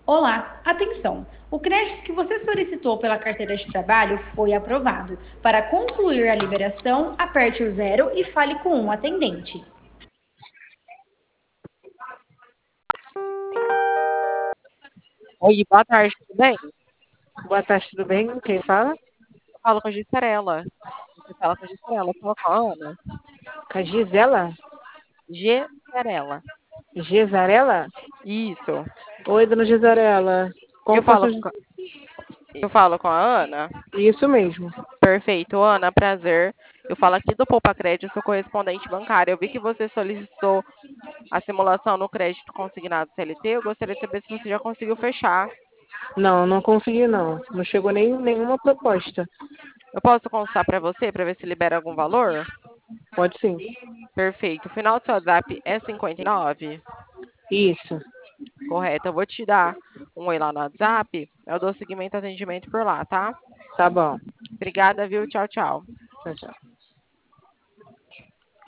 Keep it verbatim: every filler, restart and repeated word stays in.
Olá, atenção! O crédito que você solicitou pela carteira de trabalho foi aprovado. Para concluir a liberação, aperte o zero e fale com um atendente. Oi, boa tarde, tudo bem? Boa tarde, tudo bem? Quem fala? Eu falo com a Gisarela. Você fala com a Gisarela, eu falo com a Ana. Com a Gisela? Gisarela. Gesarela? Isso. Oi, dona Gesarela. Eu Como posso falo ajudar? com, eu falo com a Ana. Isso mesmo. Perfeito, Ana, prazer. Eu falo aqui do Poupa Crédito, sou correspondente bancário. Eu vi que você solicitou a simulação no crédito consignado C L T. Eu gostaria de saber se você já conseguiu fechar. Não, não consegui não. Não chegou nem nenhuma proposta. Eu posso consultar para você para ver se libera algum valor? Pode sim. Perfeito. O final do seu WhatsApp é cinquenta e nove? Isso. Correto. Eu vou te dar um oi lá no WhatsApp. Eu dou seguimento ao atendimento por lá, tá? Tá bom. Obrigada, viu? Tchau, tchau. Tchau, tchau.